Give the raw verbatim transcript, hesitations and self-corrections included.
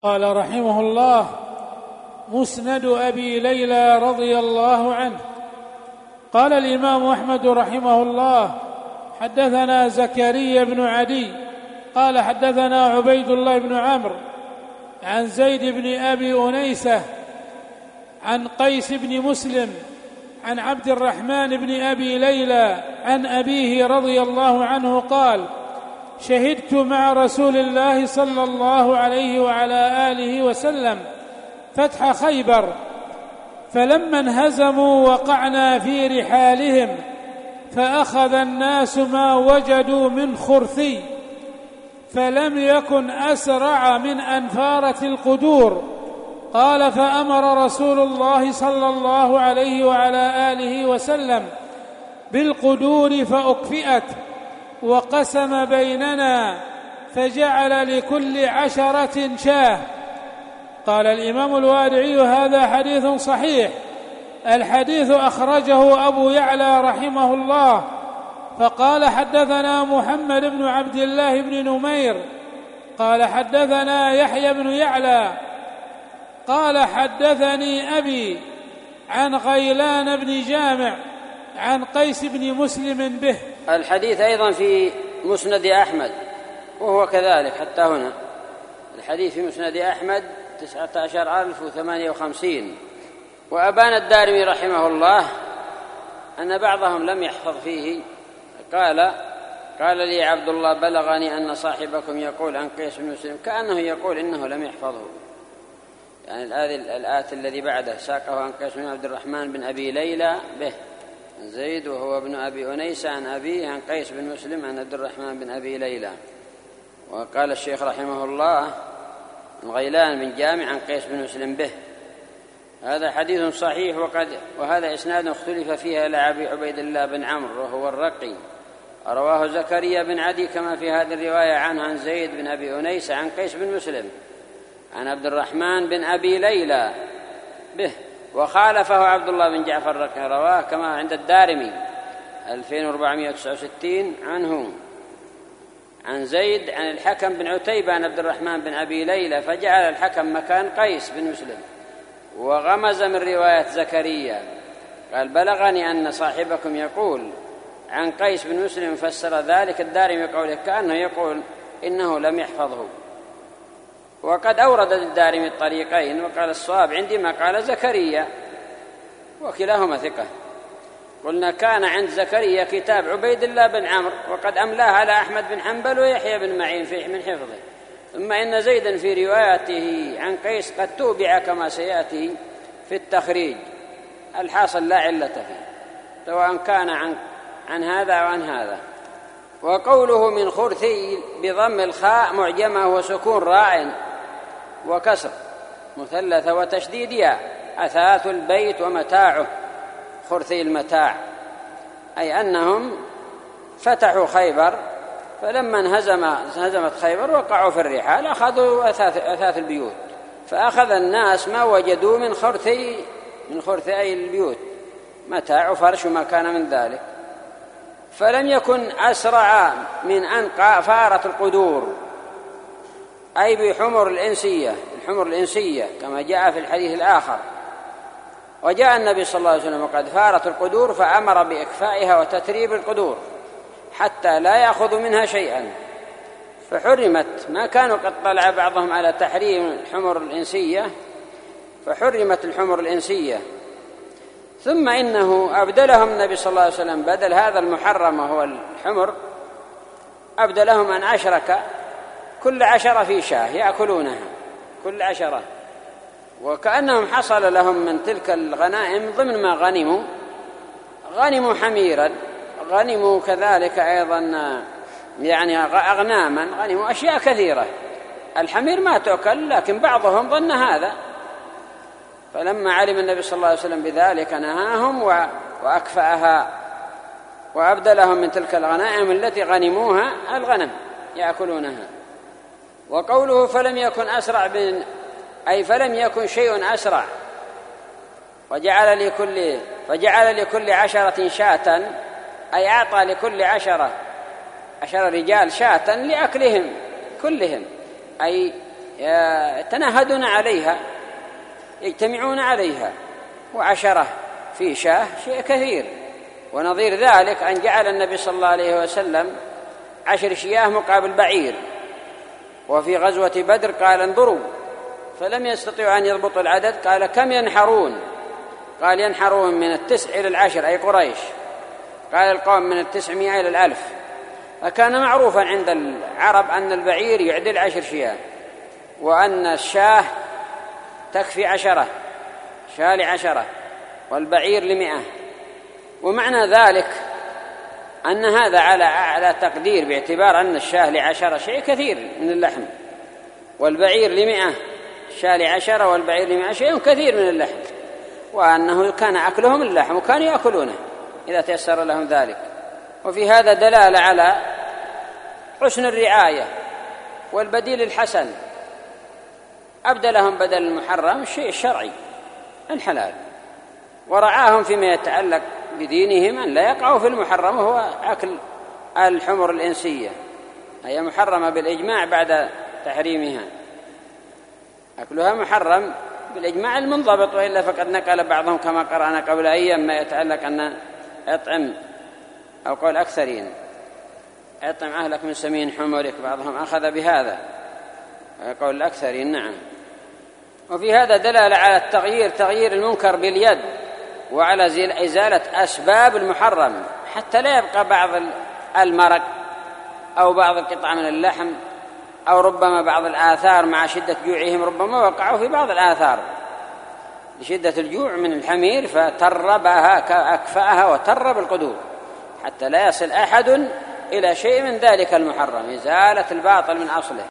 قال رحمه الله: مسند أبي ليلى رضي الله عنه. قال الإمام أحمد رحمه الله: حدثنا زكريا بن عدي قال حدثنا عبيد الله بن عمرو عن زيد بن أبي أنيسة عن قيس بن مسلم عن عبد الرحمن بن أبي ليلى عن أبيه رضي الله عنه قال: شهدت مع رسول الله صلى الله عليه وعلى آله وسلم فتح خيبر، فلما انهزموا وقعنا في رحالهم، فأخذ الناس ما وجدوا من خرثي، فلم يكن أسرع من أنفارة القدور. قال: فأمر رسول الله صلى الله عليه وعلى آله وسلم بالقدور فأكفئت، وقسم بيننا فجعل لكل عشرة شاه. قال الإمام الوادعي: هذا حديث صحيح. الحديث أخرجه أبو يعلى رحمه الله، فقال: حدثنا محمد بن عبد الله بن نمير قال حدثنا يحيى بن يعلى قال حدثني أبي عن غيلان بن جامع عن قيس بن مسلم به. الحديث أيضا في مسند أحمد، وهو كذلك حتى هنا. الحديث في مسند أحمد تسعة عشر ألف وثمانية وخمسين. وأبان الدارمي رحمه الله أن بعضهم لم يحفظ فيه، قال: قال لي عبد الله: بلغني أن صاحبكم يقول عن قيس بن مسلم، كأنه يقول إنه لم يحفظه. يعني الآية الذي بعده ساقه عن قيس بن عبد الرحمن بن أبي ليلى به زيد وهو ابن أبي أنيس عن أبيه عن قيس بن مسلم عن عبد الرحمن بن أبي ليلى. وقال الشيخ رحمه الله: غيلان بن جامع عن قيس بن مسلم به. هذا حديث صحيح، وقد وهذا إسناد اختلف فيها إلى أبي عبيد الله بن عمرو وهو الرقي. رواه زكريا بن عدي كما في هذه الرواية عنه عن زيد بن أبي أنيس عن قيس بن مسلم عن عبد الرحمن بن أبي ليلى به. وخالفه عبد الله بن جعفر الرقي، رواه كما عند الدارمي ألفين وأربعمائة وتسعة وستين عنه عن زيد عن الحكم بن عتيبة عن عبد الرحمن بن أبي ليلى، فجعل الحكم مكان قيس بن مسلم. وغمز من رواية زكريا قال: بلغني أن صاحبكم يقول عن قيس بن مسلم، فسر ذلك الدارمي قوله كأنه يقول إنه لم يحفظه. وقد أورد الدارمي الطريقين، وقال: الصواب عندي ما قال زكريا، وكلاهما ثقة. قلنا: كان عند زكريا كتاب عبيد الله بن عمرو، وقد أملاه على أحمد بن حنبل ويحيى بن معين فيه من حفظه. ثم إن زيدا في روايته عن قيس قد توبع كما سيأتي في التخريج. الحاصل لا علة فيه، سواء كان عن, عن هذا أو عن هذا. وقوله من خرثي بضم الخاء معجمة وسكون راء وكسر مثلثة وتشديد ياء، أثاث البيت ومتاعه، خرثي المتاع، أي أنهم فتحوا خيبر، فلما انهزم انهزمت خيبر وقعوا في الرحال أخذوا أثاث, أثاث البيوت، فأخذ الناس ما وجدوا من خرثي من خرثي البيوت، متاع وفرش وما كان من ذلك. فلم يكن أسرع من أن فارت القدور، أي بحمر الإنسية الحمر الإنسية كما جاء في الحديث الآخر. وجاء النبي صلى الله عليه وسلم وقد فارت القدور، فأمر بإكفائها وتتريب القدور حتى لا يأخذ منها شيئا، فحرمت. ما كانوا قد طلع بعضهم على تحريم الحمر الإنسية، فحرمت الحمر الإنسية. ثم إنه أبدلهم النبي صلى الله عليه وسلم بدل هذا المحرم وهو الحمر، أبدلهم أن أشرك كل عشرة في شاه يأكلونها، كل عشرة، وكأنهم حصل لهم من تلك الغنائم ضمن ما غنموا. غنموا حميرا، غنموا كذلك أيضا يعني أغناما، غنموا أشياء كثيرة. الحمير ما تأكل، لكن بعضهم ظن هذا، فلما علم النبي صلى الله عليه وسلم بذلك نهاهم وأكفأها وأبدلهم من تلك الغنائم التي غنموها الغنم يأكلونها. وقوله فلم يكن أسرع من أي فلم يكن شيء أسرع، وجعل لكل فجعل لكل عشرة شاة، أي أعطى لكل عشرة عشر رجال شاة لأكلهم كلهم، أي يتناهدون عليها، يجتمعون عليها، وعشرة في شاه شيء كثير. ونظير ذلك أن جعل النبي صلى الله عليه وسلم عشر شياه مقابل بعير. وفي غزوة بدر قال انظروا، فلم يستطيعوا أن يضبطوا العدد، قال كم ينحرون؟ قال ينحرون من التسع إلى العشر، أي قريش. قال القوم من التسعمائة إلى الألف. فكان معروفا عند العرب أن البعير يعدل عشر شياه، وأن الشاه تكفي عشرة، شاة لعشرة، والبعير لمئة. ومعنى ذلك أن هذا على أعلى تقدير، باعتبار أن الشاه لعشرة شيء كثير من اللحم، والبعير لمئة، الشاه لعشرة والبعير لمئة شيء كثير من اللحم، وأنه كان أكلهم اللحم وكانوا يأكلونه إذا تيسر لهم ذلك. وفي هذا دلالة على حسن الرعاية والبديل الحسن. أبدلهم بدل المحرم الشيء الشرعي الحلال، ورعاهم فيما يتعلق بدينهم أن لا يقعوا في المحرم، وهو أكل الحمر الإنسية، هي محرمة بالإجماع بعد تحريمها، أكلها محرم بالإجماع المنضبط، وإلا فقد نقل بعضهم كما قرأنا قبل أيام ما يتعلق أن أطعم، أو قول أكثرين أطعم أهلك من سمين حمرك، بعضهم أخذ بهذا قول الأكثرين. نعم. وفي هذا دلالة على التغيير، تغيير المنكر باليد، وعلى إزالة أسباب المحرم، حتى لا يبقى بعض المرق أو بعض القطع من اللحم، أو ربما بعض الآثار مع شدة جوعهم ربما وقعوا في بعض الآثار لشدة الجوع من الحمير فتربها أكفأها وترب القدور، حتى لا يصل أحد إلى شيء من ذلك المحرم، إزالة الباطل من أصله.